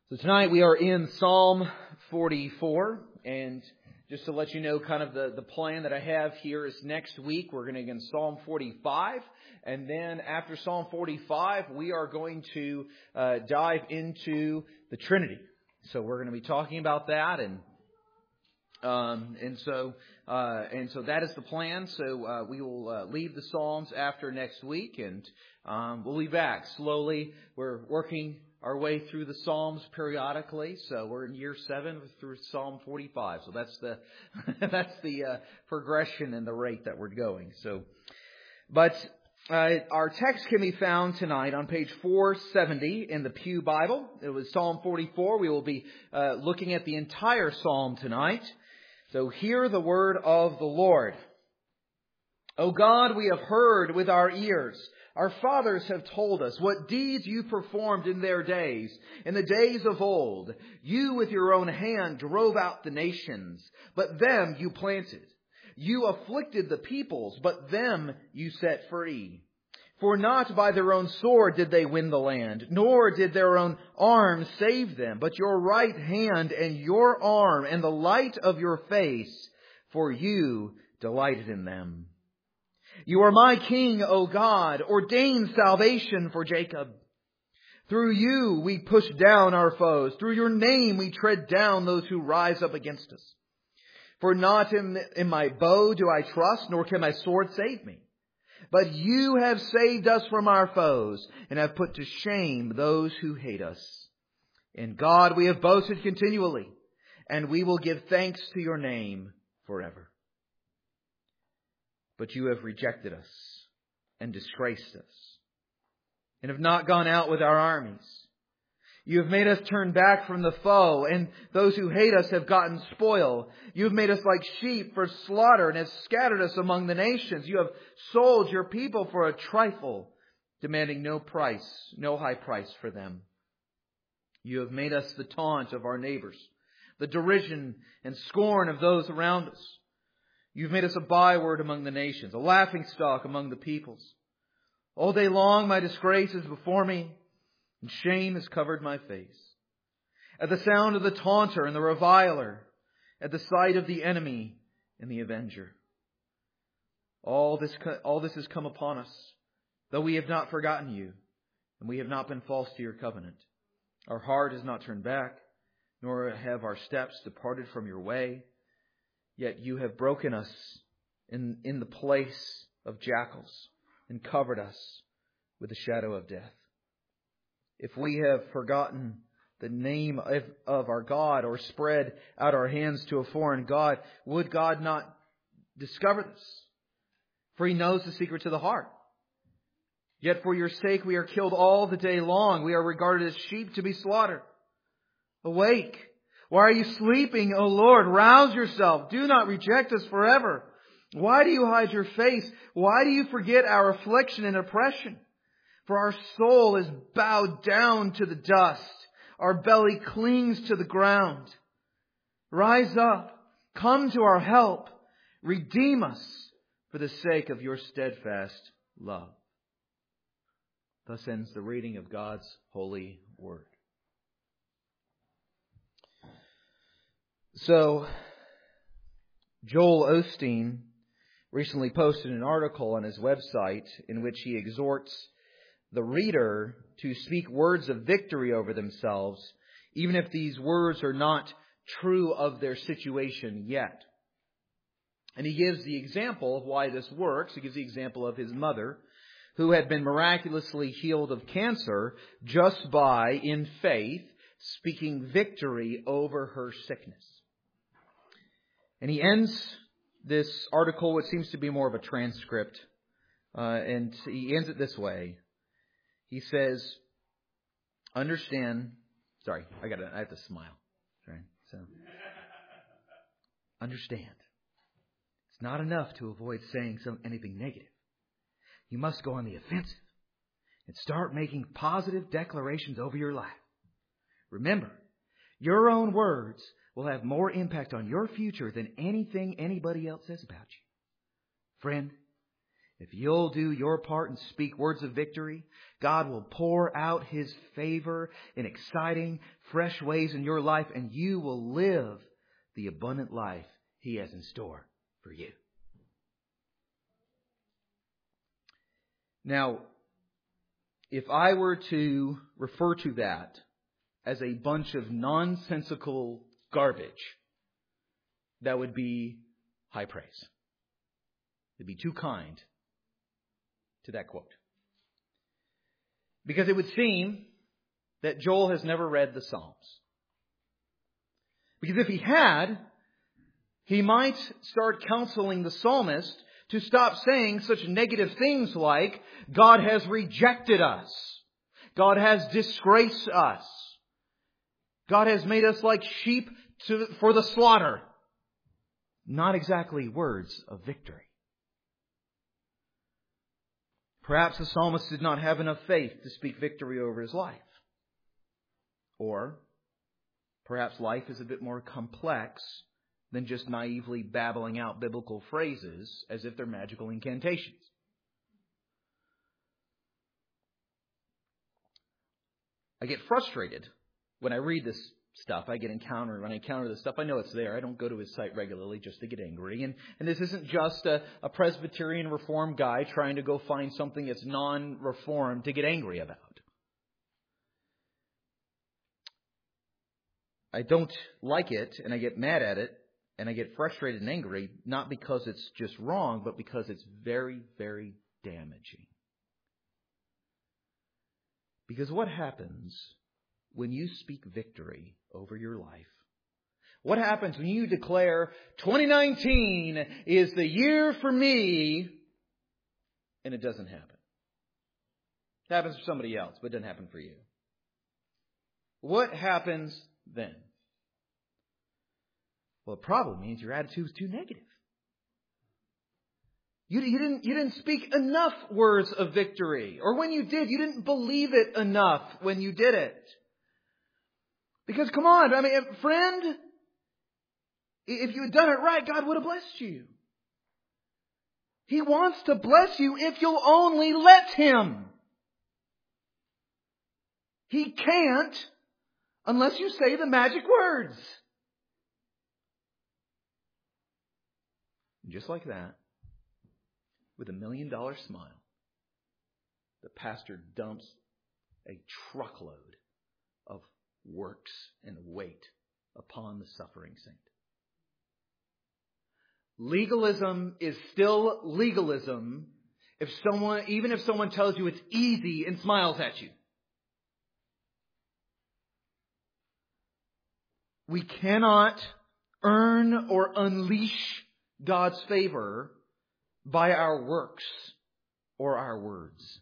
So tonight we are in Psalm 44, and just to let you know kind of the plan that I have here is next week we're going to get Psalm 45, and then after Psalm 45 we are going to dive into the Trinity. So we're going to be talking about that, and so that is the plan. So we will leave the Psalms after next week, and we'll be back slowly. We're working our way through the Psalms periodically. So we're in year 7 through Psalm 45. So that's the progression and the rate that we're going. So, but our text can be found tonight on page 470 in the Pew Bible. It was Psalm 44. We will be looking at the entire Psalm tonight. So hear the word of the Lord. O God, we have heard with our ears. Our fathers have told us what deeds you performed in their days, in the days of old. You with your own hand drove out the nations, but them you planted. You afflicted the peoples, but them you set free. For not by their own sword did they win the land, nor did their own arm save them, but your right hand and your arm and the light of your face, for you delighted in them. You are my King, O God, ordained salvation for Jacob. Through you we push down our foes. Through your name we tread down those who rise up against us. For not in my bow do I trust, nor can my sword save me. But you have saved us from our foes, and have put to shame those who hate us. In God we have boasted continually, and we will give thanks to your name forever. But you have rejected us and disgraced us, and have not gone out with our armies. You have made us turn back from the foe, and those who hate us have gotten spoil. You have made us like sheep for slaughter, and have scattered us among the nations. You have sold your people for a trifle, demanding no high price for them. You have made us the taunt of our neighbors, the derision and scorn of those around us. You've made us a byword among the nations, a laughingstock among the peoples. All day long my disgrace is before me, and shame has covered my face. At the sound of the taunter and the reviler, at the sight of the enemy and the avenger. All this has come upon us, though we have not forgotten you, and we have not been false to your covenant. Our heart has not turned back, nor have our steps departed from your way. Yet you have broken us in the place of jackals and covered us with the shadow of death. If we have forgotten the name of our God or spread out our hands to a foreign God, would God not discover this? For He knows the secret to the heart. Yet for your sake we are killed all the day long. We are regarded as sheep to be slaughtered. Awake! Why are you sleeping, O Lord? Rouse yourself. Do not reject us forever. Why do you hide your face? Why do you forget our affliction and oppression? For our soul is bowed down to the dust. Our belly clings to the ground. Rise up. Come to our help. Redeem us for the sake of your steadfast love. Thus ends the reading of God's holy word. So, Joel Osteen recently posted an article on his website in which he exhorts the reader to speak words of victory over themselves, even if these words are not true of their situation yet. And he gives the example of why this works. He gives the example of his mother, who had been miraculously healed of cancer just by, in faith, speaking victory over her sickness. And he ends this article, which seems to be more of a transcript, and he ends it this way. He says, understand, I have to smile. Right? So, understand. It's not enough to avoid saying anything negative. You must go on the offensive and start making positive declarations over your life. Remember, your own words will have more impact on your future than anything anybody else says about you. Friend, If you'll do your part and speak words of victory, God will pour out His favor in exciting, fresh ways in your life, and you will live the abundant life He has in store for you. Now, if I were to refer to that as a bunch of nonsensical garbage, that would be high praise. It'd be too kind to that quote. Because it would seem that Joel has never read the Psalms. Because if he had, he might start counseling the psalmist to stop saying such negative things like, God has rejected us. God has disgraced us. God has made us like sheep for the slaughter. Not exactly words of victory. Perhaps the psalmist did not have enough faith to speak victory over his life. Or perhaps life is a bit more complex than just naively babbling out biblical phrases as if they're magical incantations. I get frustrated when I read this stuff. When I encounter this stuff, I know it's there. I don't go to his site regularly just to get angry. And this isn't just a Presbyterian Reformed guy trying to go find something that's non-Reformed to get angry about. I don't like it, and I get mad at it, and I get frustrated and angry, not because it's just wrong, but because it's very, very damaging. Because what happens when you speak victory over your life? What happens when you declare 2019 is the year for me, and it doesn't happen? It happens for somebody else, but it doesn't happen for you. What happens then? Well, it probably means your attitude is too negative. You didn't speak enough words of victory. Or when you did, you didn't believe it enough when you did it. Because come on, friend, if you had done it right, God would have blessed you. He wants to bless you if you'll only let Him. He can't unless you say the magic words. And just like that, with $1 million smile, the pastor dumps a truckload of works and weight upon the suffering saint. Legalism is still legalism even if someone tells you it's easy and smiles at you. We cannot earn or unleash God's favor by our works or our words.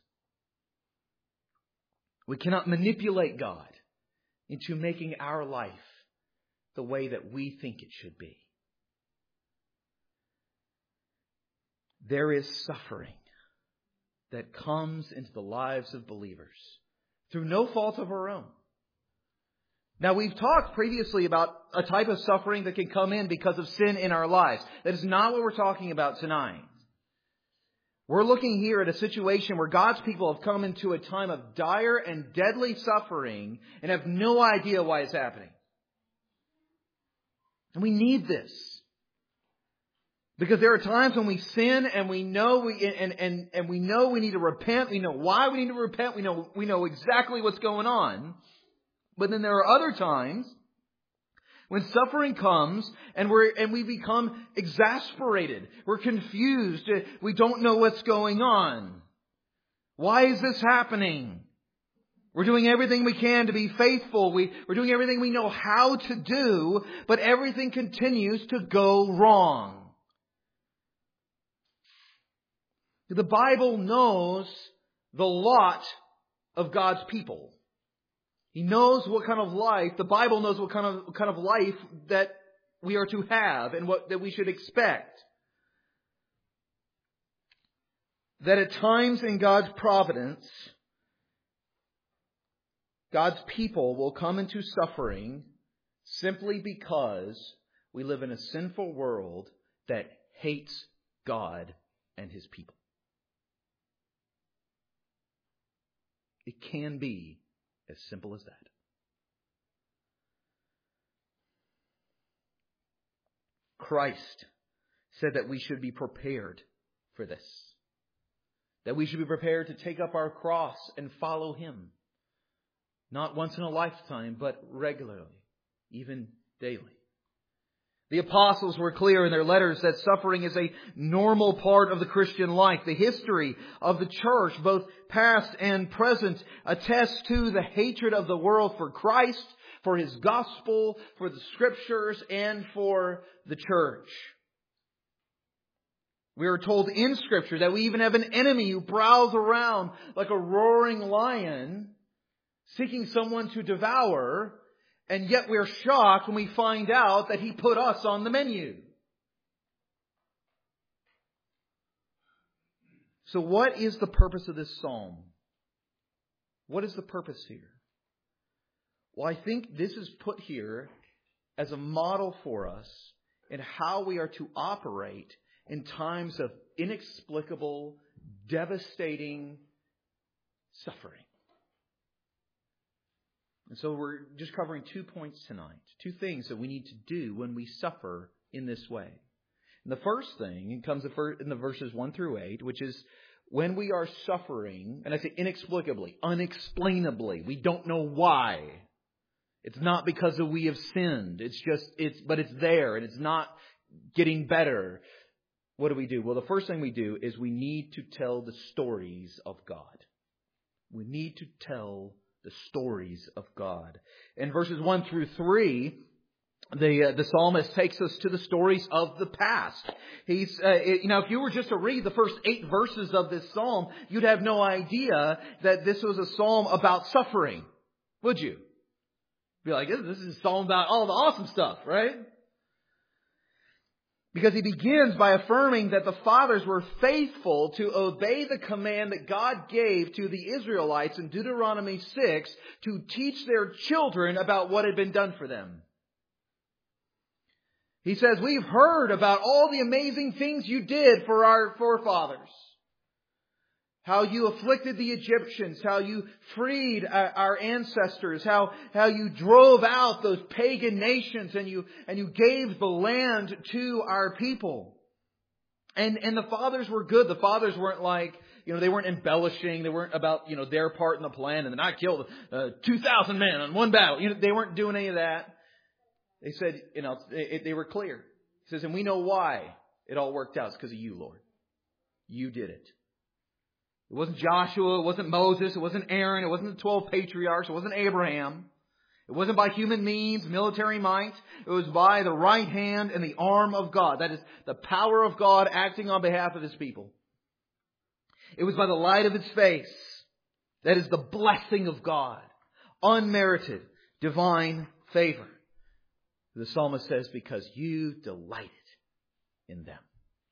We cannot manipulate God into making our life the way that we think it should be. There is suffering that comes into the lives of believers through no fault of our own. Now, we've talked previously about a type of suffering that can come in because of sin in our lives. That is not what we're talking about tonight. We're looking here at a situation where God's people have come into a time of dire and deadly suffering and have no idea why it's happening. And we need this. Because there are times when we sin and we know we need to repent. We know why we need to repent. We know exactly what's going on. But then there are other times when suffering comes and we become exasperated. We're confused. We don't know what's going on. Why is this happening? We're doing everything we can to be faithful. We're doing everything we know how to do, but everything continues to go wrong. The Bible knows the lot of God's people. He knows what kind of life, the Bible knows what kind of life that we are to have and that we should expect. That at times in God's providence, God's people will come into suffering simply because we live in a sinful world that hates God and His people. It can be as simple as that. Christ said that we should be prepared for this. That we should be prepared to take up our cross and follow Him. Not once in a lifetime, but regularly, even daily. The apostles were clear in their letters that suffering is a normal part of the Christian life. The history of the church, both past and present, attests to the hatred of the world for Christ, for His gospel, for the Scriptures, and for the church. We are told in Scripture that we even have an enemy who prowls around like a roaring lion, seeking someone to devour, and yet we're shocked when we find out that he put us on the menu. So what is the purpose of this psalm? What is the purpose here? Well, I think this is put here as a model for us in how we are to operate in times of inexplicable, devastating suffering. And so we're just covering 2 points tonight. 2 things that we need to do when we suffer in this way. And the first thing comes in the verses 1 through 8, which is when we are suffering, and I say inexplicably, unexplainably, we don't know why. It's not because we have sinned. But it's there and it's not getting better. What do we do? Well, the first thing we do is we need to tell the stories of God. We need to tell the stories of God. In verses 1 through 3, the psalmist takes us to the stories of the past. If you were just to read the first 8 verses of this psalm, you'd have no idea that this was a psalm about suffering, would you? Be like, this is a psalm about all the awesome stuff, right? Because he begins by affirming that the fathers were faithful to obey the command that God gave to the Israelites in Deuteronomy 6 to teach their children about what had been done for them. He says, we've heard about all the amazing things you did for our forefathers. How you afflicted the Egyptians, how you freed our ancestors, how you drove out those pagan nations and you gave the land to our people. And the fathers were good. The fathers weren't like, they weren't embellishing. They weren't about, their part in the plan. And then I killed 2,000 men in one battle. They weren't doing any of that. They said, they were clear. He says, and we know why it all worked out. It's because of you, Lord. You did it. It wasn't Joshua, it wasn't Moses, it wasn't Aaron, it wasn't the 12 patriarchs, it wasn't Abraham. It wasn't by human means, military might. It was by the right hand and the arm of God. That is the power of God acting on behalf of His people. It was by the light of His face. That is the blessing of God. Unmerited, divine favor. The psalmist says, because you delighted in them.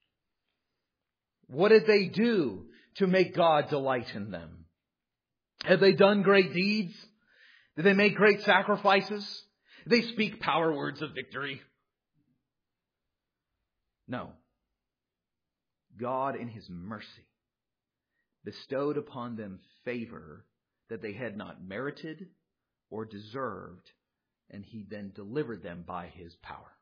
What did they do to make God delight in them? Have they done great deeds? Did they make great sacrifices? Did they speak power words of victory? No. God in His mercy bestowed upon them favor that they had not merited or deserved, and He then delivered them by His power.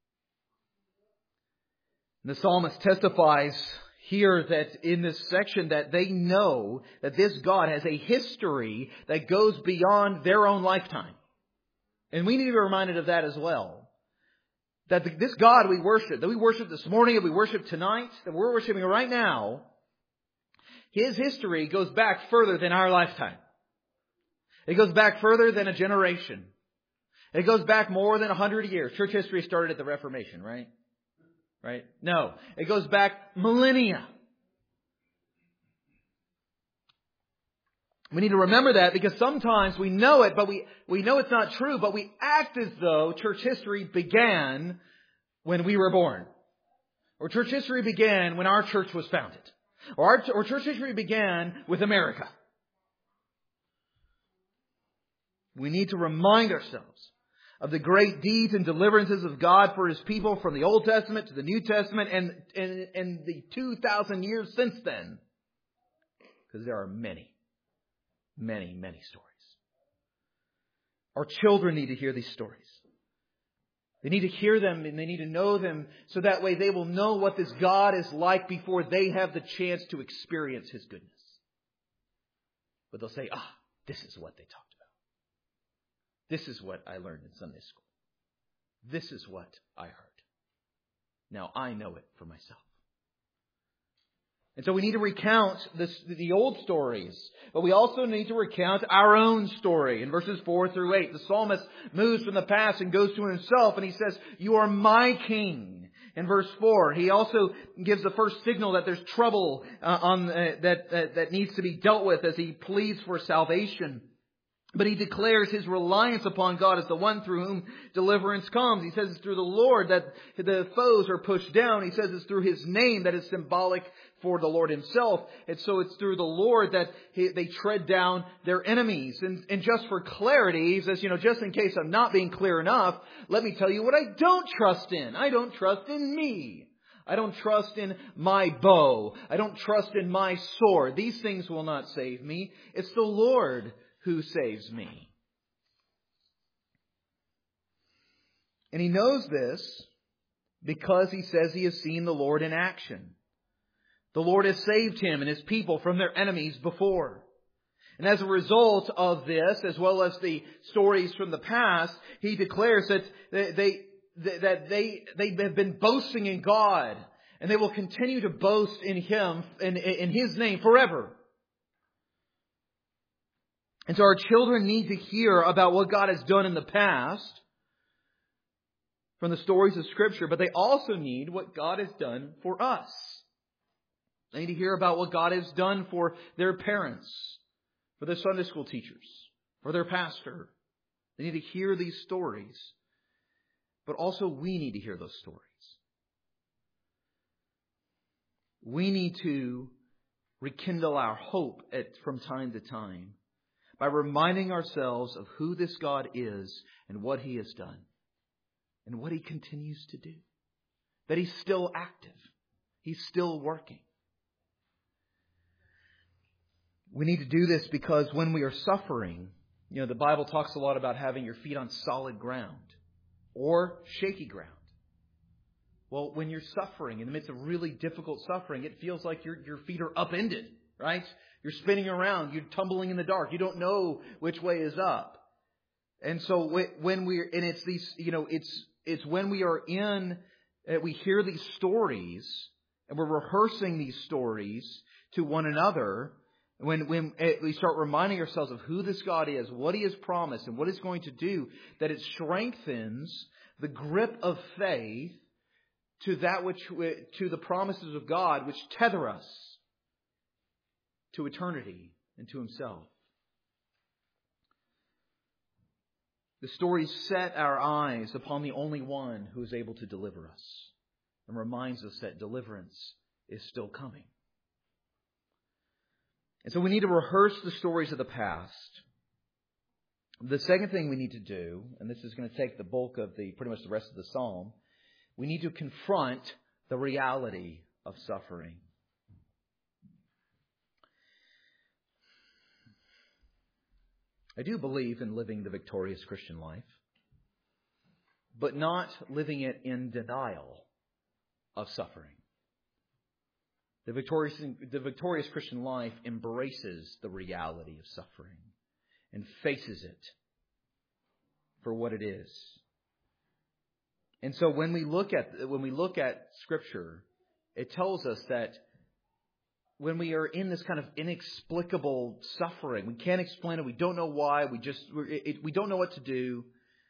And the psalmist testifies here that in this section that they know that this God has a history that goes beyond their own lifetime. And we need to be reminded of that as well. That this God we worship, that we worship this morning, that we worship tonight, that we're worshiping right now, His history goes back further than our lifetime. It goes back further than a generation. It goes back more than 100 years. Church history started at the Reformation, right? Right? No. It goes back millennia. We need to remember that because sometimes we know it, but we know it's not true, but we act as though church history began when we were born. Or church history began when our church was founded. Or church history began with America. We need to remind ourselves of the great deeds and deliverances of God for His people from the Old Testament to the New Testament and the 2,000 years since then. Because there are many. many, many stories. Our children need to hear these stories. They need to hear them and they need to know them so that way they will know what this God is like before they have the chance to experience His goodness. But they'll say, this is what they talked about. This is what I learned in Sunday school. This is what I heard. Now I know it for myself. And so we need to recount the old stories, but we also need to recount our own story. In verses 4 through 8, the psalmist moves from the past and goes to himself, and he says, "You are my king." In verse 4, he also gives the first signal that there's trouble that needs to be dealt with as he pleads for salvation. But he declares his reliance upon God as the one through whom deliverance comes. He says it's through the Lord that the foes are pushed down. He says it's through His name that is symbolic for the Lord Himself. And so it's through the Lord that they tread down their enemies. And just for clarity, he says, just in case I'm not being clear enough, let me tell you what I don't trust in. I don't trust in me. I don't trust in my bow. I don't trust in my sword. These things will not save me. It's the Lord who saves me. And he knows this because he says he has seen the Lord in action. The Lord has saved him and His people from their enemies before. And as a result of this, as well as the stories from the past, he declares that they have been boasting in God, and they will continue to boast in Him, in His name forever. And so our children need to hear about what God has done in the past from the stories of Scripture, but they also need what God has done for us. They need to hear about what God has done for their parents, for their Sunday school teachers, for their pastor. They need to hear these stories, but also we need to hear those stories. We need to rekindle our hope from time to time by reminding ourselves of who this God is and what He has done and what He continues to do. That He's still active. He's still working. We need to do this because when we are suffering, the Bible talks a lot about having your feet on solid ground or shaky ground. Well, when you're suffering, in the midst of really difficult suffering, it feels like your feet are upended, right? You're spinning around. You're tumbling in the dark. You don't know which way is up. And so when it's when we are we hear these stories and we're rehearsing these stories to one another. When we start reminding ourselves of who this God is, what He has promised, and what He's going to do, that it strengthens the grip of faith to the promises of God, which tether us to eternity and to Himself. The stories set our eyes upon the only one who is able to deliver us and reminds us that deliverance is still coming. And so we need to rehearse the stories of the past. The second thing we need to do, and this is going to take the bulk of pretty much the rest of the psalm, we need to confront the reality of suffering. I do believe in living the victorious Christian life, but not living it in denial of suffering. The victorious Christian life embraces the reality of suffering and faces it for what it is. And so when we look at Scripture, it tells us that when we are in this kind of inexplicable suffering, we can't explain it, we don't know why, we don't know what to do,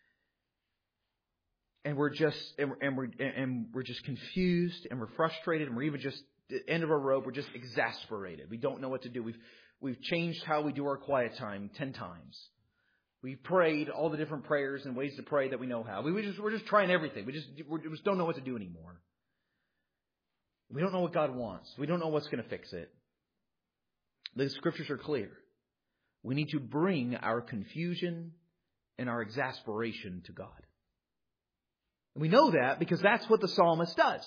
and we're just confused, and we're frustrated, and we're even just at the end of our rope, we're just exasperated. We don't know what to do. We've changed how we do our quiet time 10 times. We've prayed all the different prayers and ways to pray that we know how. We're just trying everything. We just don't know what to do anymore. We don't know what God wants. We don't know what's going to fix it. The Scriptures are clear. We need to bring our confusion and our exasperation to God. And we know that because that's what the psalmist does.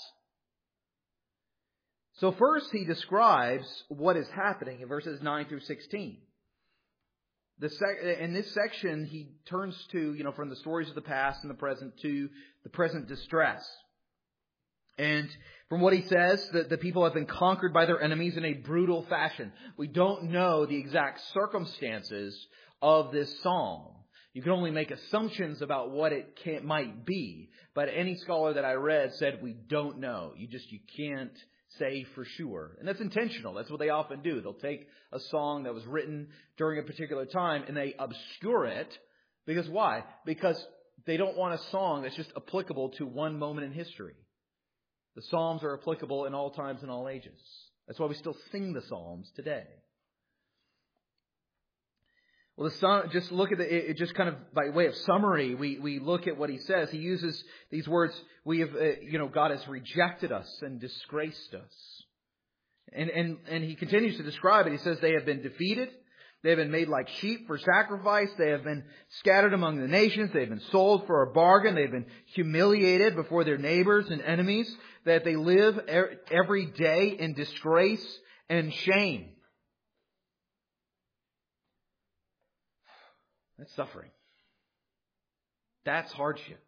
So first he describes what is happening in verses 9 through 16. in this section, he turns to, from the stories of the past and the present to the present distress. And from what he says, the people have been conquered by their enemies in a brutal fashion. We don't know the exact circumstances of this psalm. You can only make assumptions about what it might be. But any scholar that I read said we don't know. You can't say for sure. And that's intentional. That's what they often do. They'll take a song that was written during a particular time and they obscure it. Because why? Because they don't want a song that's just applicable to one moment in history. The Psalms are applicable in all times and all ages. That's why we still sing the Psalms today. Well, just look at it just kind of by way of summary. We look at what he says. He uses these words. We have, God has rejected us and disgraced us. And he continues to describe it. He says they have been defeated. They have been made like sheep for sacrifice. They have been scattered among the nations. They have been sold for a bargain. They have been humiliated before their neighbors and enemies. That they live every day in disgrace and shame. That's suffering. That's hardship.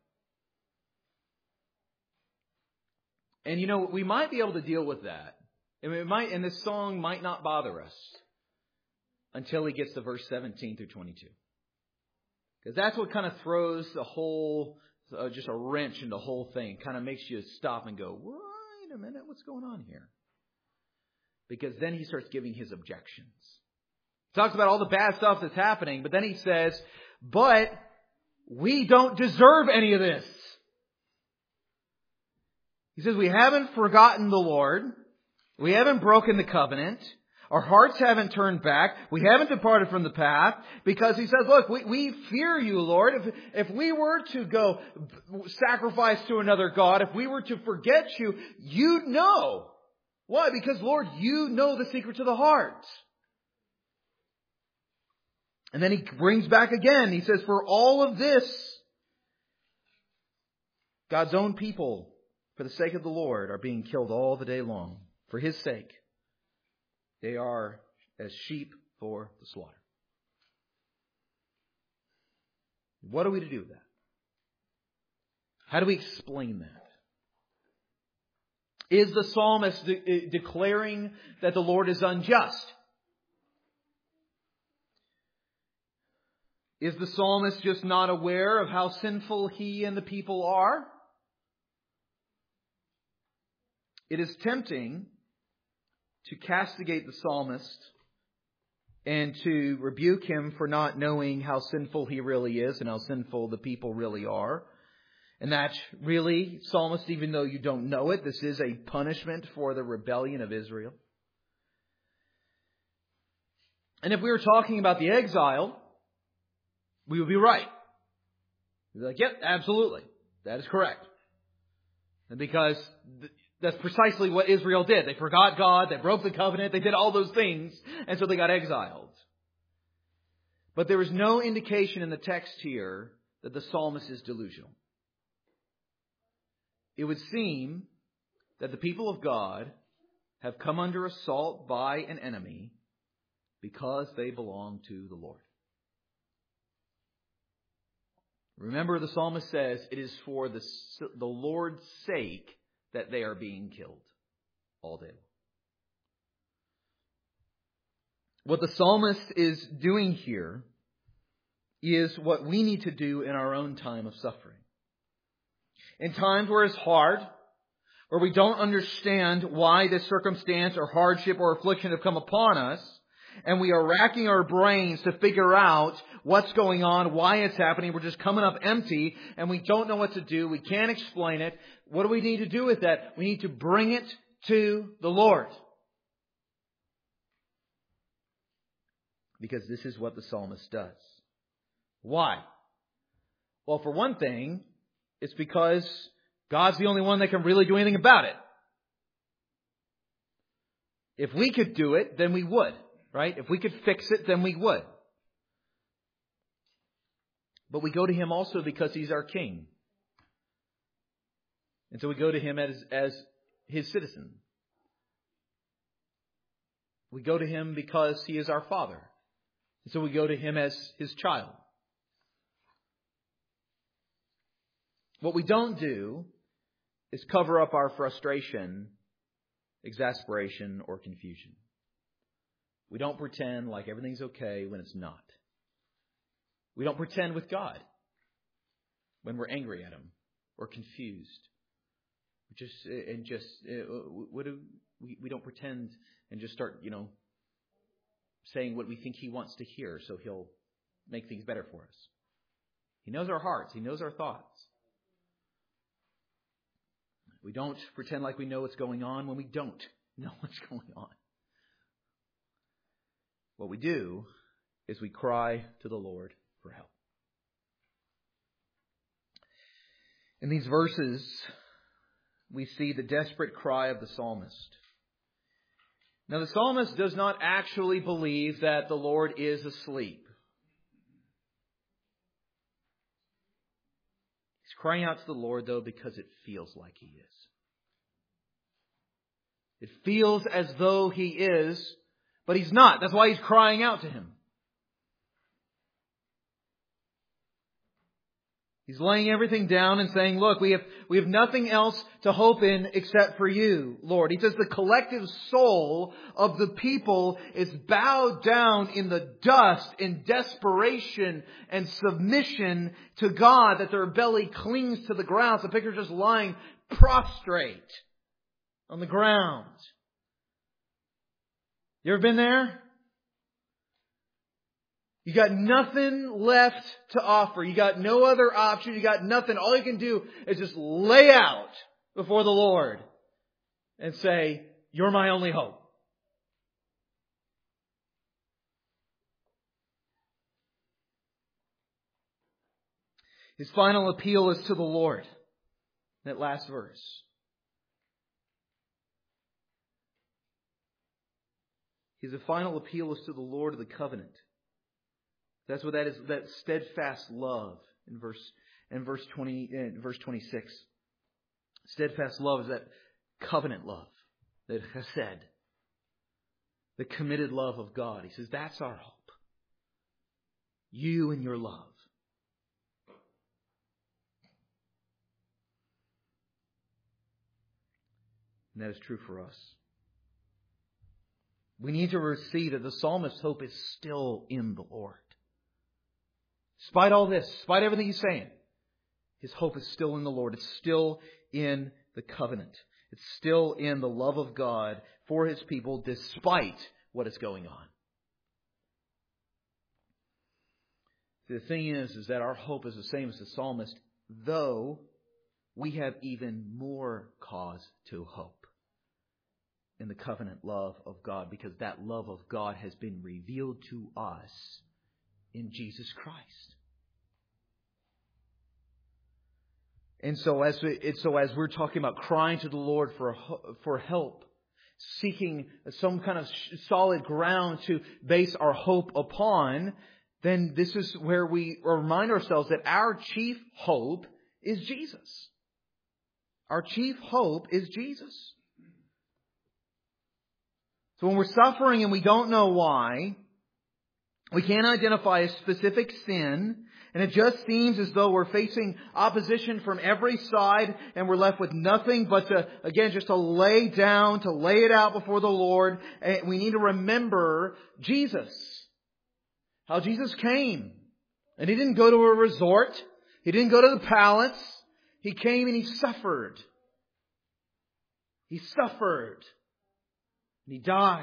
And we might be able to deal with that. And this song might not bother us until he gets to verse 17 through 22. Because that's what kind of throws the whole, just a wrench in the whole thing. Kind of makes you stop and go, wait a minute, what's going on here? Because then he starts giving his objections. He talks about all the bad stuff that's happening, but then he says, but we don't deserve any of this. He says, we haven't forgotten the Lord. We haven't broken the covenant. Our hearts haven't turned back. We haven't departed from the path. Because he says, look, we fear you, Lord. If we were to go sacrifice to another god, if we were to forget you, you'd know. Why? Because, Lord, you know the secrets of the heart. And then he brings back again. He says, for all of this, God's own people, for the sake of the Lord, are being killed all the day long. For His sake, they are as sheep for the slaughter. What are we to do with that? How do we explain that? Is the psalmist declaring that the Lord is unjust? Is the psalmist just not aware of how sinful he and the people are? It is tempting to castigate the psalmist and to rebuke him for not knowing how sinful he really is and how sinful the people really are. And that really, psalmist, even though you don't know it, this is a punishment for the rebellion of Israel. And if we were talking about the exile, we would be right. We'd be like, yep, absolutely. That is correct. And because that's precisely what Israel did. They forgot God. They broke the covenant. They did all those things. And so they got exiled. But there is no indication in the text here that the psalmist is delusional. It would seem that the people of God have come under assault by an enemy because they belong to the Lord. Remember, the psalmist says it is for the Lord's sake that they are being killed all day long. What the psalmist is doing here is what we need to do in our own time of suffering. In times where it's hard, where we don't understand why this circumstance or hardship or affliction have come upon us, and we are racking our brains to figure out what's going on, why it's happening. We're just coming up empty and we don't know what to do. We can't explain it. What do we need to do with that? We need to bring it to the Lord. Because this is what the psalmist does. Why? Well, for one thing, it's because God's the only one that can really do anything about it. If we could do it, then we would. Right? If we could fix it, then we would. But we go to Him also because He's our King. And so we go to Him as His citizen. We go to Him because He is our Father. So we go to Him as His child. What we don't do is cover up our frustration, exasperation, or confusion. We don't pretend like everything's okay when it's not. We don't pretend with God when we're angry at Him or confused. We don't pretend and just start, saying what we think He wants to hear so He'll make things better for us. He knows our hearts. He knows our thoughts. We don't pretend like we know what's going on when we don't know what's going on. What we do is we cry to the Lord for help. In these verses, we see the desperate cry of the psalmist. Now, the psalmist does not actually believe that the Lord is asleep. He's crying out to the Lord, though, because it feels like He is. It feels as though He is, but He's not. That's why he's crying out to Him. He's laying everything down and saying, look, we have nothing else to hope in except for You, Lord. He says the collective soul of the people is bowed down in the dust in desperation and submission to God, that their belly clings to the ground. So the picture just lying prostrate on the ground. You ever been there? You got nothing left to offer. You got no other option. You got nothing. All you can do is just lay out before the Lord and say, You're my only hope. His final appeal is to the Lord. That last verse. His final appeal is to the Lord of the covenant. That's what that is, that steadfast love in verse 26. Steadfast love is that covenant love, that chesed, the committed love of God. He says, that's our hope. You and your love. And that is true for us. We need to see that the psalmist's hope is still in the Lord. Despite all this, despite everything he's saying, his hope is still in the Lord. It's still in the covenant. It's still in the love of God for His people despite what is going on. The thing is that our hope is the same as the psalmist, though we have even more cause to hope in the covenant love of God, because that love of God has been revealed to us in Jesus Christ. And so as we're talking about crying to the Lord for help, seeking some kind of solid ground to base our hope upon, then this is where we remind ourselves that our chief hope is Jesus. Our chief hope is Jesus. So when we're suffering and we don't know why, we can't identify a specific sin, and it just seems as though we're facing opposition from every side, and we're left with nothing but to lay down, to lay it out before the Lord. And we need to remember Jesus. How Jesus came. And He didn't go to a resort. He didn't go to the palace. He came and He suffered. He suffered. And He died.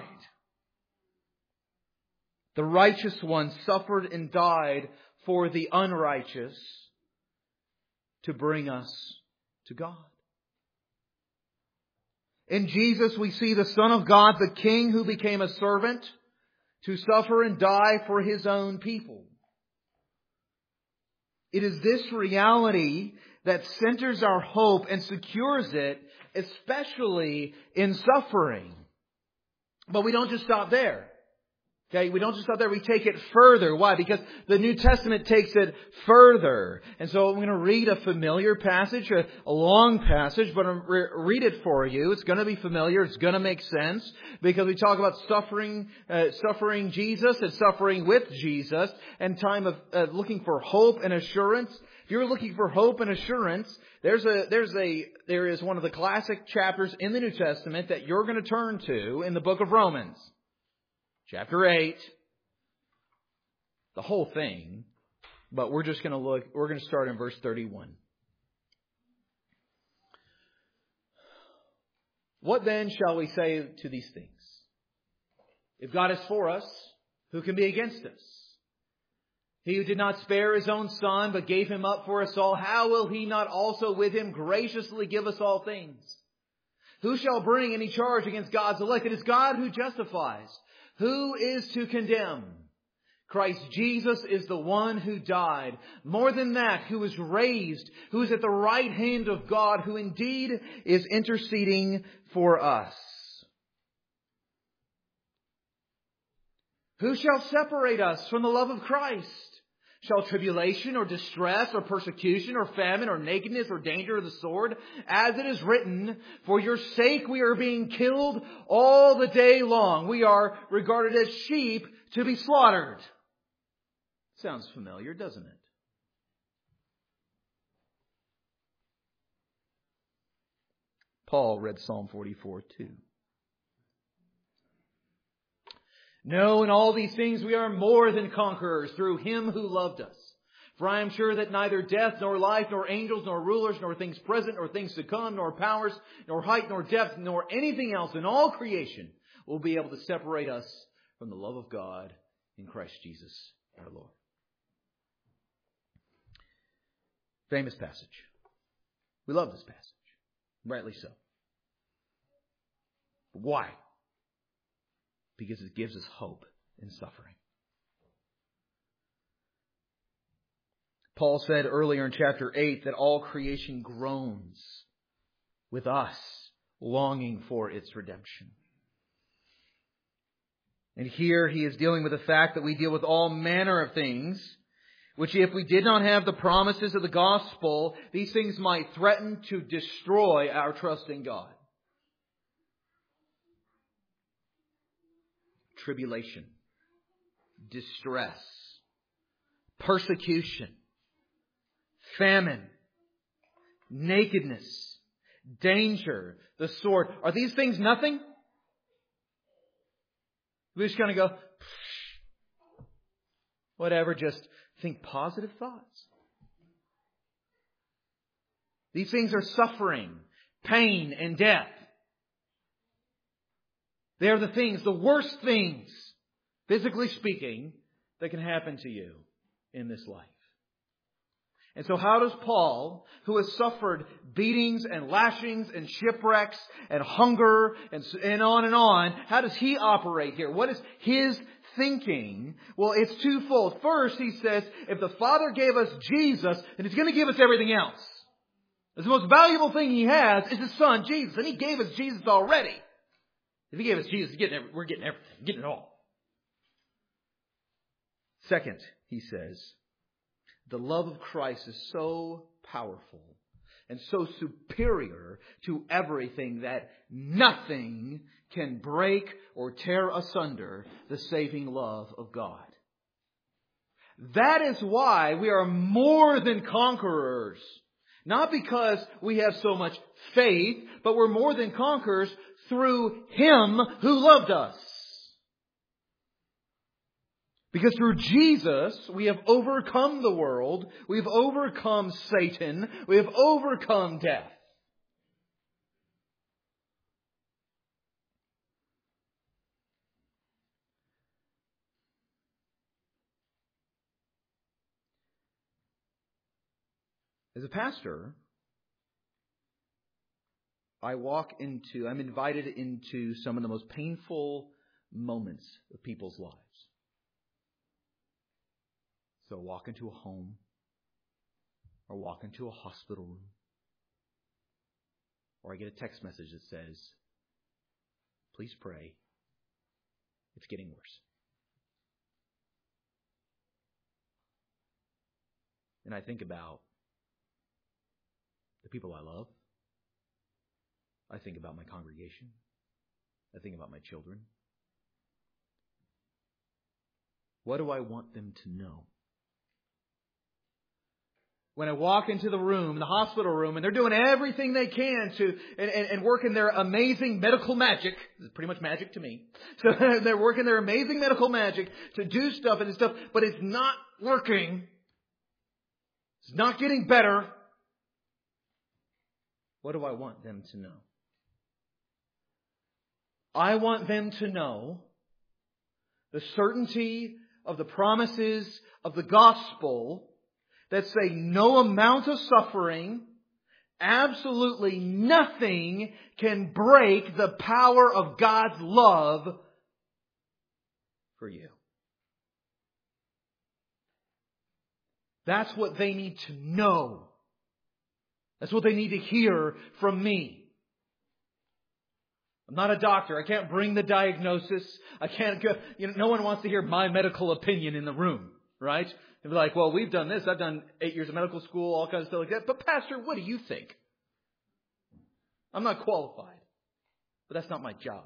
The righteous one suffered and died for the unrighteous to bring us to God. In Jesus we see the Son of God, the King who became a servant to suffer and die for His own people. It is this reality that centers our hope and secures it, especially in suffering. But we don't just stop there. Okay, we don't just stop there, we take it further. Why? Because the New Testament takes it further. And so I'm going to read a familiar passage, a long passage, but I'm read it for you. It's going to be familiar, it's going to make sense, because we talk about suffering Jesus and suffering with Jesus, and time of looking for hope and assurance. If you're looking for hope and assurance, there is one of the classic chapters in the New Testament that you're going to turn to in the book of Romans. Chapter 8, the whole thing, but we're going to start in verse 31. What then shall we say to these things? If God is for us, who can be against us? He who did not spare His own Son, but gave Him up for us all, how will He not also with Him graciously give us all things? Who shall bring any charge against God's elect? It is God who justifies. Who is to condemn? Christ Jesus is the one who died. More than that, who was raised, who is at the right hand of God, who indeed is interceding for us. Who shall separate us from the love of Christ? Shall tribulation or distress or persecution or famine or nakedness or danger of the sword? As it is written, for your sake we are being killed all the day long. We are regarded as sheep to be slaughtered. Sounds familiar, doesn't it? Paul read Psalm 44 too. No, in all these things we are more than conquerors through Him who loved us. For I am sure that neither death, nor life, nor angels, nor rulers, nor things present, nor things to come, nor powers, nor height, nor depth, nor anything else in all creation will be able to separate us from the love of God in Christ Jesus our Lord. Famous passage. We love this passage. Rightly so. Why? Because it gives us hope in suffering. Paul said earlier in chapter 8 that all creation groans with us, longing for its redemption. And here he is dealing with the fact that we deal with all manner of things, which if we did not have the promises of the gospel, these things might threaten to destroy our trust in God. Tribulation, distress, persecution, famine, nakedness, danger, the sword. Are these things nothing? We just kind of go, whatever, just think positive thoughts. These things are suffering, pain, and death. They are the things, the worst things, physically speaking, that can happen to you in this life. And so how does Paul, who has suffered beatings and lashings and shipwrecks and hunger and on, how does he operate here? What is his thinking? Well, it's twofold. First, he says, if the Father gave us Jesus, then He's going to give us everything else. The most valuable thing He has is His Son, Jesus. And He gave us Jesus already. If He gave us Jesus, we're getting everything, getting it all. Second, he says, the love of Christ is so powerful and so superior to everything that nothing can break or tear asunder the saving love of God. That is why we are more than conquerors. Not because we have so much faith, but we're more than conquerors through Him who loved us. Because through Jesus, we have overcome the world, we've overcome Satan, we have overcome death. As a pastor, I'm invited into some of the most painful moments of people's lives. So walk into a home or walk into a hospital room, or I get a text message that says, please pray, it's getting worse. And I think about the people I love. I think about my congregation. I think about my children. What do I want them to know? When I walk into the room, the hospital room, and they're doing everything they can to and working their amazing medical magic. This is pretty much magic to me. So they're working their amazing medical magic to do stuff and stuff, but it's not working. It's not getting better. What do I want them to know? I want them to know the certainty of the promises of the gospel that say no amount of suffering, absolutely nothing can break the power of God's love for you. That's what they need to know. That's what they need to hear from me. I'm not a doctor. I can't bring the diagnosis. I can't go, no one wants to hear my medical opinion in the room, right? They'll be like, well, we've done this. I've done 8 years of medical school, all kinds of stuff like that. But Pastor, what do you think? I'm not qualified. But that's not my job.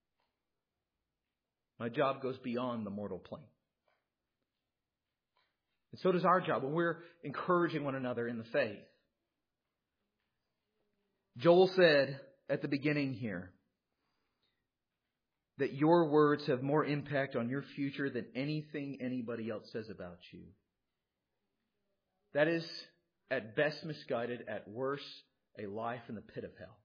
My job goes beyond the mortal plane. And so does our job when we're encouraging one another in the faith. Joel said at the beginning here that your words have more impact on your future than anything anybody else says about you. That is, at best, misguided, at worst, a life in the pit of hell.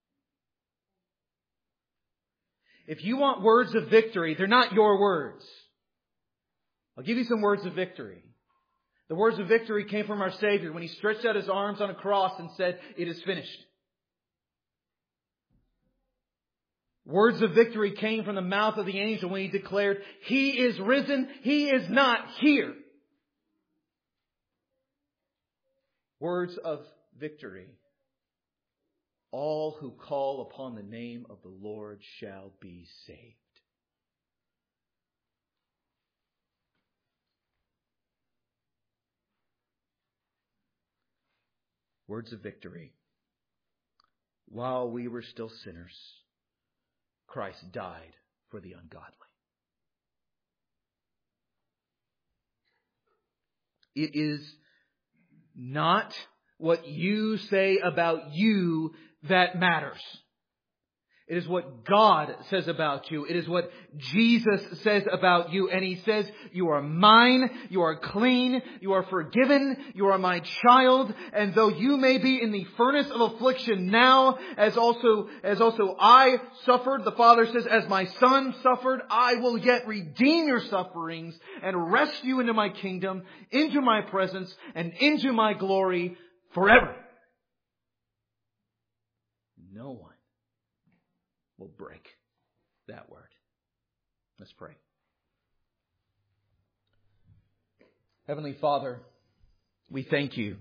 If you want words of victory, they're not your words. I'll give you some words of victory. The words of victory came from our Savior when He stretched out His arms on a cross and said, "It is finished." Words of victory came from the mouth of the angel when He declared, "He is risen, He is not here." Words of victory. All who call upon the name of the Lord shall be saved. Words of victory. While we were still sinners, Christ died for the ungodly. It is not what you say about you that matters. It is what God says about you. It is what Jesus says about you. And He says, "You are mine, you are clean, you are forgiven, you are my child. And though you may be in the furnace of affliction now, as also I suffered," the Father says, "as my Son suffered, I will yet redeem your sufferings and wrest you into my kingdom, into my presence, and into my glory forever." No one will break that word. Let's pray. Heavenly Father, we thank You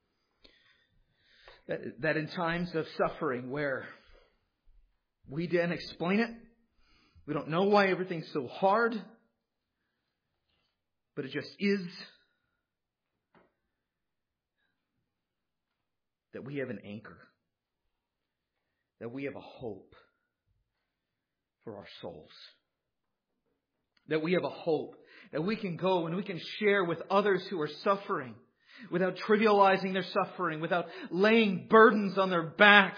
that in times of suffering where we didn't explain it, we don't know why everything's so hard, but it just is, that we have an anchor, that we have a hope for our souls. That we have a hope that we can go and we can share with others who are suffering without trivializing their suffering, without laying burdens on their backs.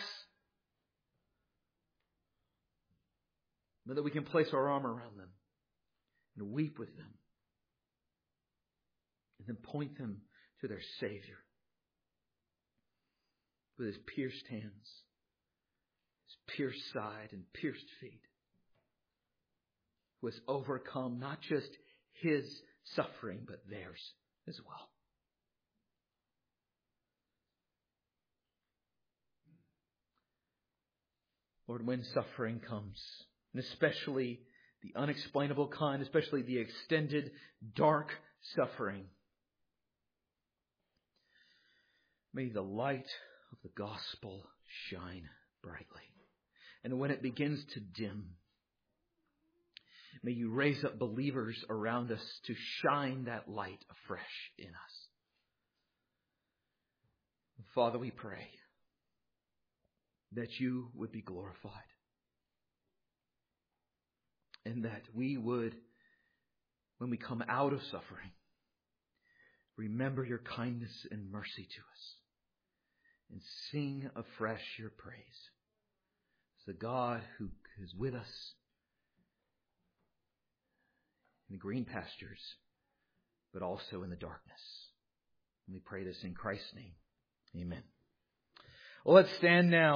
But that we can place our arm around them and weep with them. And then point them to their Savior with His pierced hands, His pierced side and pierced feet, who has overcome not just His suffering, but theirs as well. Lord, when suffering comes, and especially the unexplainable kind, especially the extended, dark suffering, may the light of the gospel shine brightly. And when it begins to dim, may You raise up believers around us to shine that light afresh in us. Father, we pray that you would be glorified and that we would, when we come out of suffering, remember your kindness and mercy to us and sing afresh your praise. It's the God who is with us in the green pastures, but also in the darkness. And we pray this in Christ's name. Amen. Well, let's stand now.